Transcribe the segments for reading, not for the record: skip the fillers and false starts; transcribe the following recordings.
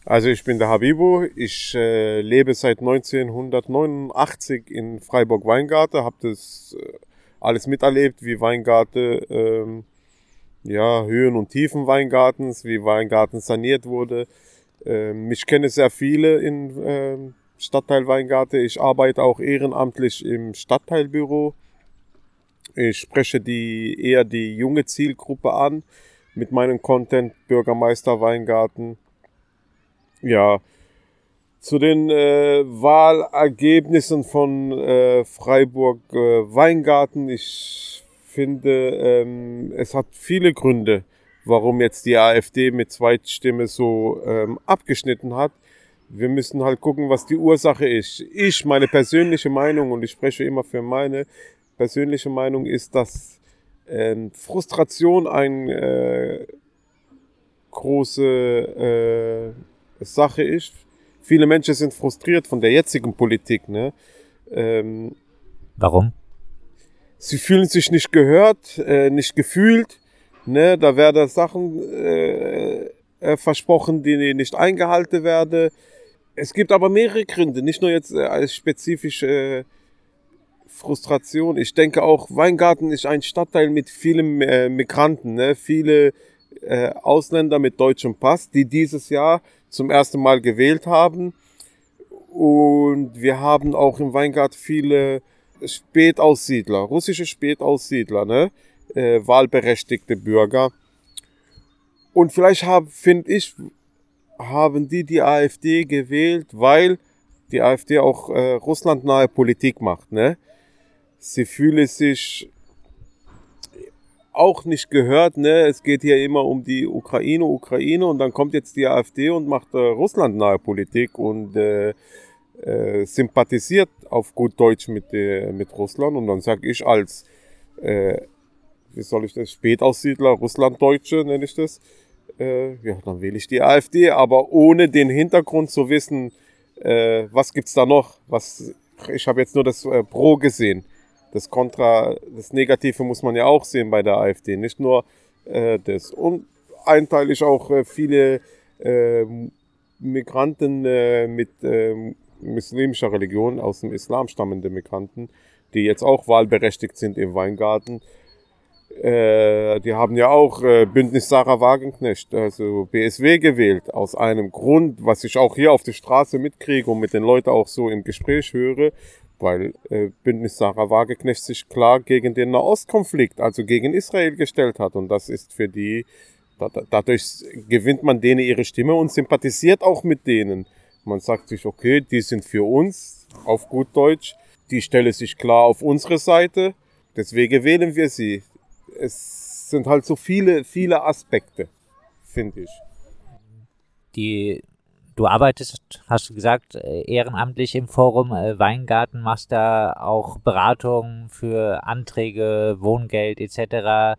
Also ich bin der Habibu, ich lebe seit 1989 in Freiburg-Weingarten, habe das alles miterlebt, wie Weingarten, ja, Höhen und Tiefen Weingartens, wie Weingarten saniert wurde. Ich kenne sehr viele in Stadtteil Weingarten. Ich arbeite auch ehrenamtlich im Stadtteilbüro. Ich spreche eher die junge Zielgruppe an mit meinem Content Bürgermeister Weingarten. Ja, zu den Wahlergebnissen von Freiburg-Weingarten. Ich finde, es hat viele Gründe, warum jetzt die AfD mit Zweitstimme so abgeschnitten hat. Wir müssen halt gucken, was die Ursache ist. Meine persönliche Meinung, und ich spreche immer für meine persönliche Meinung, ist, dass Frustration eine große Sache ist. Viele Menschen sind frustriert von der jetzigen Politik. Ne? Warum? Sie fühlen sich nicht gehört, nicht gefühlt. Ne? Da werden Sachen versprochen, die nicht eingehalten werden. Es gibt aber mehrere Gründe, nicht nur jetzt als spezifische Frustration. Ich denke auch, Weingarten ist ein Stadtteil mit vielen Migranten, ne? Viele Ausländer mit deutschem Pass, die dieses Jahr zum ersten Mal gewählt haben. Und wir haben auch im Weingarten viele Spätaussiedler, russische Spätaussiedler, ne? Wahlberechtigte Bürger. Und vielleicht haben die AfD gewählt, weil die AfD auch russlandnahe Politik macht, ne? Sie fühlen sich auch nicht gehört, ne? Es geht hier immer um die Ukraine, und dann kommt jetzt die AfD und macht russlandnahe Politik und sympathisiert auf gut Deutsch mit Russland. Und dann sage ich als, wie soll ich das, Spätaussiedler, Russlanddeutsche nenne ich das, ja, dann wähle ich die AfD, aber ohne den Hintergrund zu wissen, was gibt's da noch? Ich habe jetzt nur das Pro gesehen. Das Negative muss man ja auch sehen bei der AfD, nicht nur das. Und einteilig auch viele Migranten mit muslimischer Religion, aus dem Islam stammende Migranten, die jetzt auch wahlberechtigt sind im Weingarten. Die haben ja auch Bündnis Sarah Wagenknecht, also BSW gewählt, aus einem Grund, was ich auch hier auf der Straße mitkriege und mit den Leuten auch so im Gespräch höre, weil Bündnis Sarah Wagenknecht sich klar gegen den Nahostkonflikt, also gegen Israel gestellt hat. Und das ist für die, dadurch gewinnt man denen ihre Stimme und sympathisiert auch mit denen. Man sagt sich, okay, die sind für uns, auf gut Deutsch, die stellen sich klar auf unsere Seite, deswegen wählen wir sie. Es sind halt so viele Aspekte, finde ich. Du arbeitest, hast du gesagt, ehrenamtlich im Forum Weingarten, machst da auch Beratungen für Anträge, Wohngeld etc.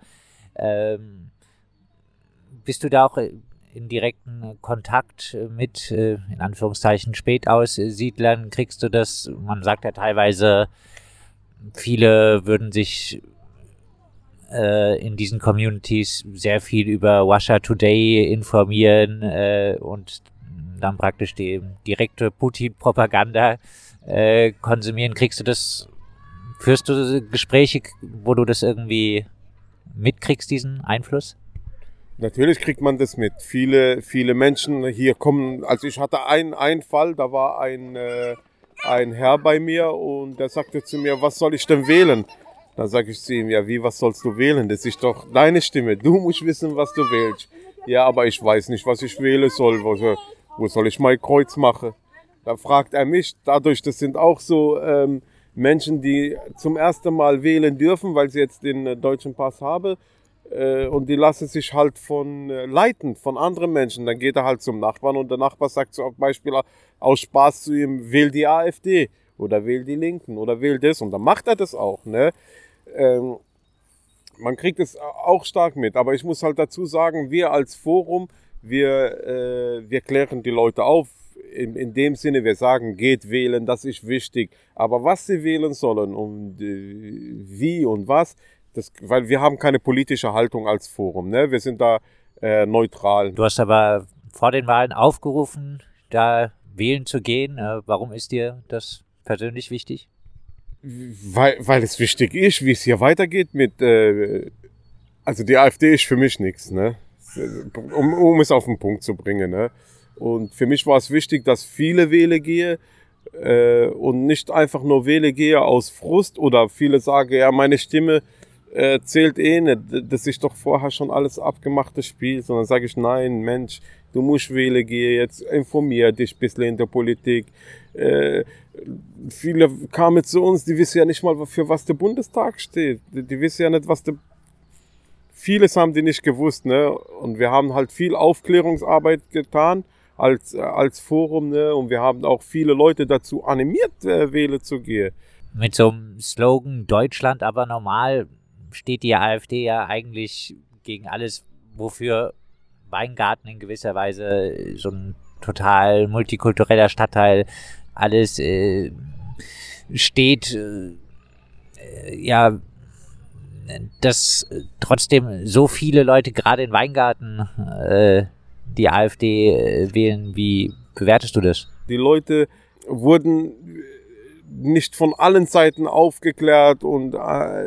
Bist du da auch in direkten Kontakt mit, in Anführungszeichen, Spätaussiedlern? Kriegst du das? Man sagt ja teilweise, viele würden sich in diesen Communities sehr viel über Russia Today informieren und dann praktisch die direkte Putin-Propaganda konsumieren. Führst du Gespräche, wo du das irgendwie mitkriegst, diesen Einfluss? Natürlich kriegt man das mit. Viele Menschen hier kommen, also ich hatte einen Fall, da war ein Herr bei mir und der sagte zu mir, was soll ich denn wählen? Dann sage ich zu ihm, ja wie, was sollst du wählen? Das ist doch deine Stimme, du musst wissen, was du wählst. Ja, aber ich weiß nicht, was ich wählen soll. Wo soll ich mein Kreuz machen? Da fragt er mich, dadurch, das sind auch so Menschen, die zum ersten Mal wählen dürfen, weil sie jetzt den deutschen Pass haben. Und die lassen sich halt leiten von anderen Menschen. Dann geht er halt zum Nachbarn und der Nachbar sagt zum Beispiel aus Spaß zu ihm, wähl die AfD oder wähl die Linken oder wähl das. Und dann macht er das auch. Ne? Man kriegt es auch stark mit. Aber ich muss halt dazu sagen, wir als Forum, wir klären die Leute auf. In dem Sinne, wir sagen, geht wählen, das ist wichtig. Aber was sie wählen sollen und wie und was, weil wir haben keine politische Haltung als Forum. Ne? Wir sind da neutral. Du hast aber vor den Wahlen aufgerufen, da wählen zu gehen. Warum ist dir das persönlich wichtig? Weil es wichtig ist, wie es hier weitergeht mit, also die AfD ist für mich nichts, ne? Um es auf den Punkt zu bringen, ne? Und für mich war es wichtig, dass viele wählen gehe und nicht einfach nur wählen gehe aus Frust oder viele sagen, ja, meine Stimme zählt eh nicht, das ist doch vorher schon alles abgemachtes Spiel, sondern sage ich, nein, Mensch, du musst wählen gehen, jetzt informier dich ein bisschen in der Politik. Viele kamen zu uns, die wissen ja nicht mal, für was der Bundestag steht. Die wissen ja nicht, vieles haben die nicht gewusst, ne? Und wir haben halt viel Aufklärungsarbeit getan als Forum, ne? Und wir haben auch viele Leute dazu animiert, wählen zu gehen. Mit so einem Slogan Deutschland aber normal steht die AfD ja eigentlich gegen alles, wofür Weingarten in gewisser Weise so ein total multikultureller Stadtteil alles steht. Ja, dass trotzdem so viele Leute gerade in Weingarten die AfD wählen. Wie bewertest du das? Die Leute wurden nicht von allen Seiten aufgeklärt und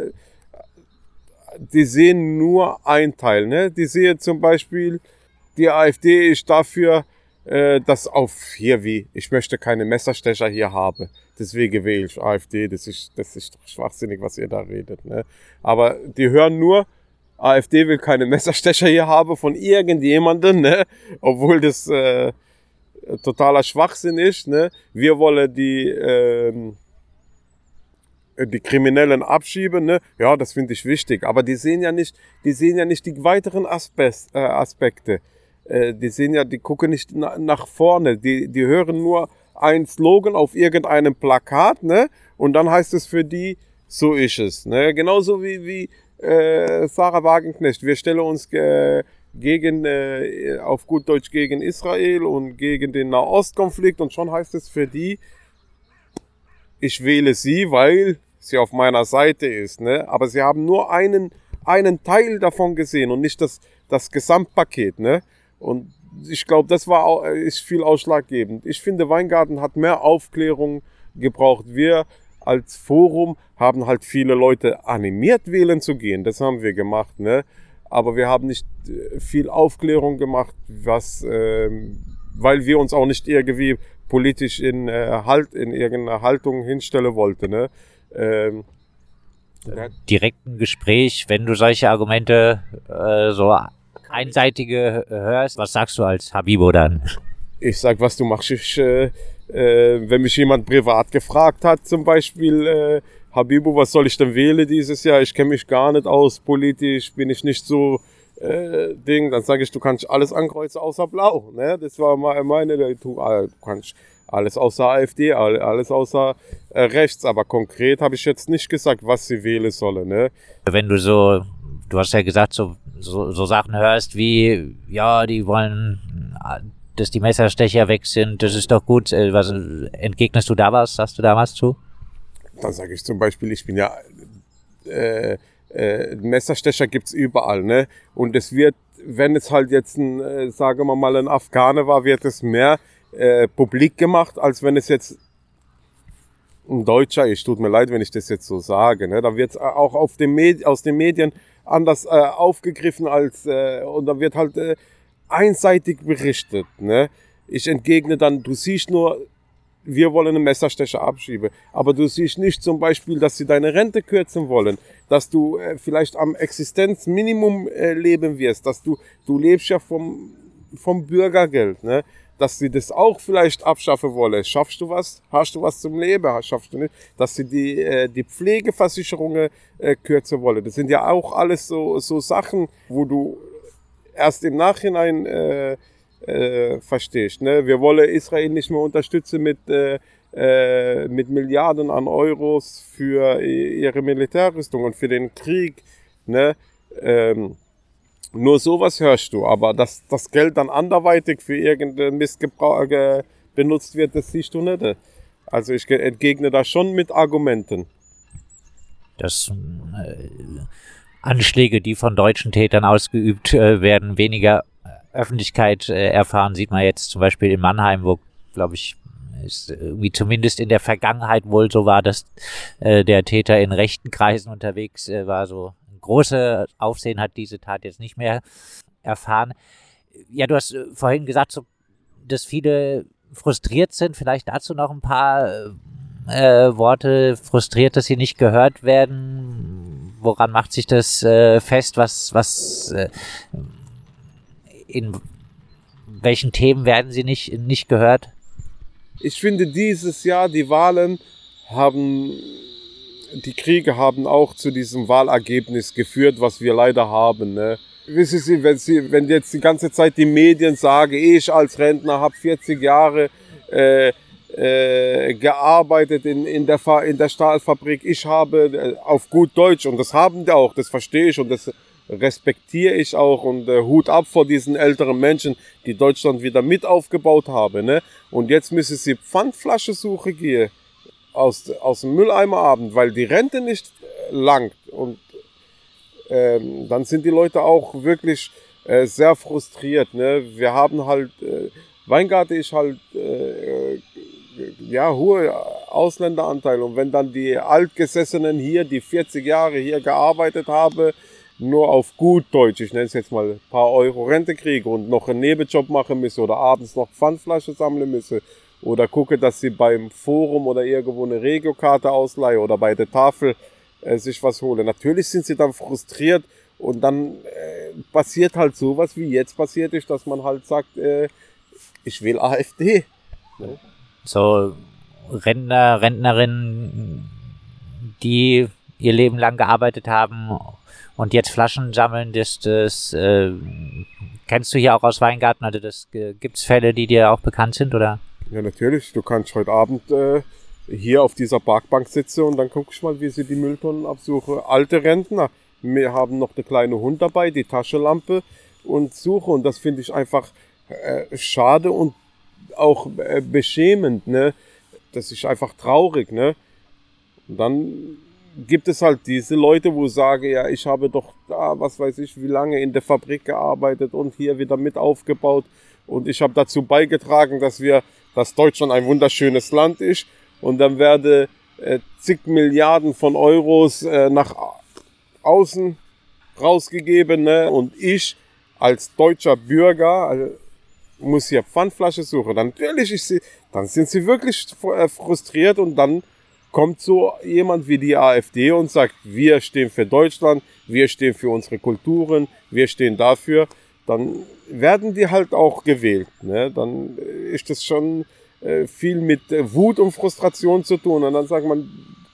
die sehen nur ein Teil. Ne? Die sehen zum Beispiel, die AfD ist dafür, dass ich möchte keine Messerstecher hier haben. Deswegen wähle ich AfD. Das ist doch schwachsinnig, was ihr da redet. Ne? Aber die hören nur, AfD will keine Messerstecher hier haben von irgendjemandem, ne? Obwohl das totaler Schwachsinn ist. Ne? Wir wollen die Kriminellen abschieben, ne? Ja, das finde ich wichtig. Aber die sehen ja nicht die weiteren Aspekte. Die gucken nicht nach vorne. Die hören nur ein Slogan auf irgendeinem Plakat, ne? Und dann heißt es für die, so ist es, ne? Genauso wie Sarah Wagenknecht. Wir stellen uns auf gut Deutsch gegen Israel und gegen den Nahostkonflikt und schon heißt es für die, ich wähle sie, weil sie auf meiner Seite ist, ne? Aber sie haben nur einen Teil davon gesehen und nicht das Gesamtpaket, ne? Und ich glaube, ist viel ausschlaggebend. Ich finde, Weingarten hat mehr Aufklärung gebraucht. Wir als Forum haben halt viele Leute animiert, wählen zu gehen. Das haben wir gemacht, ne? Aber wir haben nicht viel Aufklärung gemacht, weil wir uns auch nicht irgendwie politisch in irgendeiner Haltung hinstellen wollten, ne? Direkten Gespräch, wenn du solche Argumente so einseitige hörst, was sagst du als Habibo dann? Ich sag, was du machst. Wenn mich jemand privat gefragt hat, zum Beispiel, Habibo, was soll ich denn wählen dieses Jahr? Ich kenne mich gar nicht aus, politisch bin ich nicht so dann sage ich, du kannst alles ankreuzen außer Blau. Ne? Das war meine, du kannst alles außer AfD, alles außer rechts. Aber konkret habe ich jetzt nicht gesagt, was sie wählen sollen. Ne? Wenn du hast ja gesagt, so Sachen hörst wie, ja, die wollen, dass die Messerstecher weg sind, das ist doch gut. Was entgegnest du da was? Sagst du da was zu? Dann sage ich zum Beispiel, ich bin ja, Messerstecher gibt's überall, ne? Und es wird, wenn es halt jetzt sagen wir mal, ein Afghane war, wird es mehr publik gemacht, als wenn es jetzt ein Deutscher ist. Tut mir leid, wenn ich das jetzt so sage, ne? Da wird's auch aus den Medien anders aufgegriffen und da wird halt einseitig berichtet, ne? Ich entgegne dann, du siehst nur, wir wollen einen Messerstecher abschieben, aber du siehst nicht zum Beispiel, dass sie deine Rente kürzen wollen, dass du vielleicht am Existenzminimum leben wirst, dass du lebst ja vom Bürgergeld, ne? Dass sie das auch vielleicht abschaffen wollen. Schaffst du was? Hast du was zum Leben? Schaffst du nicht? Dass sie die Pflegeversicherungen kürzen wollen. Das sind ja auch alles so Sachen, wo du erst im Nachhinein verstehst. Ne? Wir wollen Israel nicht mehr unterstützen mit Milliarden an Euros für ihre Militärrüstung und für den Krieg. Ne? Nur sowas hörst du, aber dass das Geld dann anderweitig für irgendeinen Mist benutzt wird, das siehst du nicht. Also ich entgegne da schon mit Argumenten. Dass Anschläge, die von deutschen Tätern ausgeübt werden, weniger Öffentlichkeit erfahren. Sieht man jetzt zum Beispiel in Mannheim, wo, glaube ich, es irgendwie zumindest in der Vergangenheit wohl so war, dass der Täter in rechten Kreisen unterwegs war. So ein großes Aufsehen hat diese Tat jetzt nicht mehr erfahren. Ja, du hast vorhin gesagt, so, dass viele frustriert sind. Vielleicht dazu noch ein paar Worte. Frustriert, dass sie nicht gehört werden. Woran macht sich das fest? In welchen Themen werden sie nicht gehört? Ich finde, dieses Jahr die Kriege haben auch zu diesem Wahlergebnis geführt, was wir leider haben. Ne? Wissen Sie, wenn jetzt die ganze Zeit die Medien sagen, ich als Rentner habe 40 Jahre gearbeitet in der Stahlfabrik, ich habe auf gut Deutsch, und das haben die auch, das verstehe ich und das respektiere ich auch, und Hut ab vor diesen älteren Menschen, die Deutschland wieder mit aufgebaut haben. Ne? Und jetzt müssen sie Pfandflaschensuche gehen aus dem Mülleimerabend, weil die Rente nicht langt. Und dann sind die Leute auch wirklich sehr frustriert. Ne? Wir haben halt, Weingarten ist halt hohe Ausländeranteil. Und wenn dann die Altgesessenen hier, die 40 Jahre hier gearbeitet haben, nur auf gut Deutsch, ich nenne es jetzt mal, ein paar Euro Rente kriegen und noch einen Nebenjob machen müssen oder abends noch Pfandflasche sammeln müssen oder gucken, dass sie beim Forum oder irgendwo eine Regiokarte ausleihen oder bei der Tafel sich was holen. Natürlich sind sie dann frustriert und dann passiert halt sowas, wie jetzt passiert ist, dass man halt sagt, ich will AfD. Ne? So Rentner, Rentnerinnen, die ihr Leben lang gearbeitet haben und jetzt Flaschen sammeln, das kennst du hier auch aus Weingarten? Also gibt's Fälle, die dir auch bekannt sind, oder? Ja, natürlich. Du kannst heute Abend hier auf dieser Parkbank sitzen und dann guck ich mal, wie sie die Mülltonnen absuchen. Alte Rentner. Wir haben noch eine kleine Hund dabei, die Taschenlampe und suche. Und das finde ich einfach schade und auch beschämend. Ne? Das ist einfach traurig. Ne? Und dann gibt es halt diese Leute, wo ich sage, ja, ich habe doch da, was weiß ich, wie lange in der Fabrik gearbeitet und hier wieder mit aufgebaut. Und ich habe dazu beigetragen, dass Deutschland ein wunderschönes Land ist. Und dann werde zig Milliarden von Euros nach außen rausgegeben. Ne? Und ich als deutscher Bürger muss hier Pfandflasche suchen. Dann sind sie wirklich frustriert und dann kommt so jemand wie die AfD und sagt, wir stehen für Deutschland, wir stehen für unsere Kulturen, wir stehen dafür. Dann werden die halt auch gewählt. Ne? Dann ist das schon viel mit Wut und Frustration zu tun. Und dann sagt man,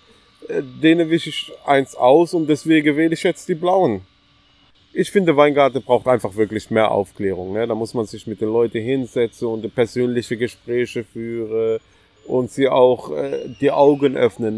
denen wische ich eins aus und deswegen wähle ich jetzt die Blauen. Ich finde, Weingarten braucht einfach wirklich mehr Aufklärung. Ne? Da muss man sich mit den Leuten hinsetzen und persönliche Gespräche führen und sie auch die Augen öffnen.